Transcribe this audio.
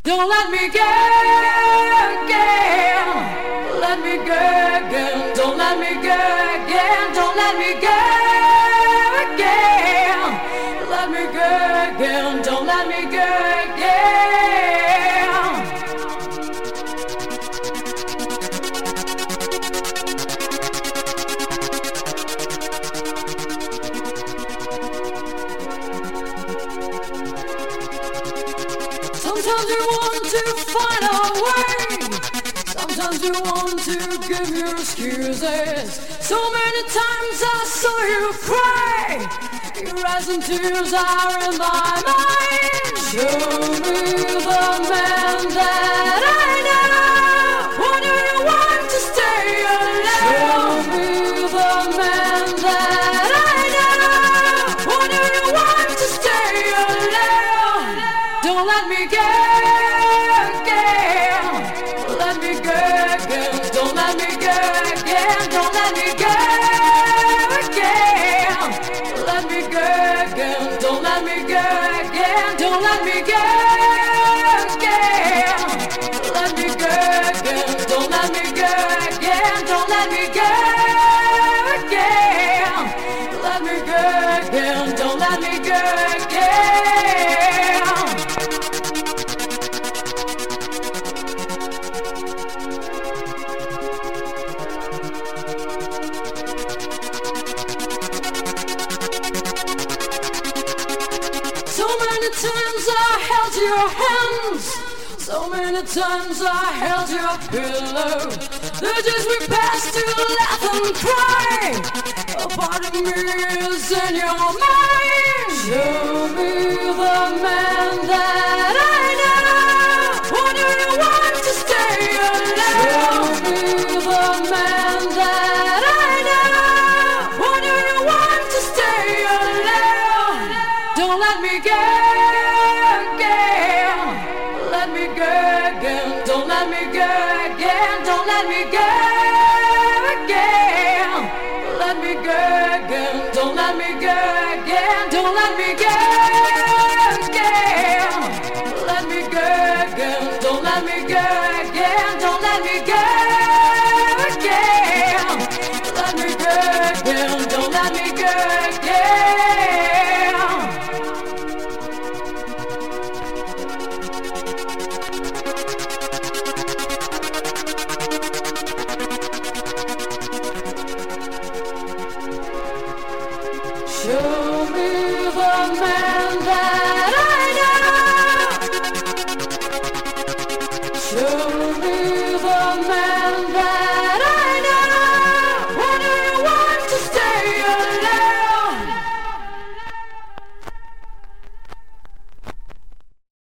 Don't let me go again. Let me go again. Don't let me go again. Don't let me go again. Let me go again. Don't let me go again. Sometimes you want to find a way. Sometimes you want to give your excuses. So many times I saw you cry. Your eyes and tears are in my mind. Show me the man that I know. Or do you want to stay alone? Show me the man that I know. Or do you want to stay alone? Don't let me go again. Let me go again. Don't let me go again. Don't let me go again. Let me go again. Don't let me go again. Don't let me go again. Let me go again. Don't let me go again. Don't let me go again. Let me go again. Don't let me go again. So many times I held your hands. So many times I held your pillow. The days we passed to laugh and cry. A part of me is in your mind. Show me the man that I know. Or do you want to stay alone? Show me the man that I know. Or do you want to stay alone? Don't let me go again. Let me go again. Don't let me go again. Don't let me go again. Let me go again. Don't let me go again. Don't let me go again. Let me go again. Don't let me go.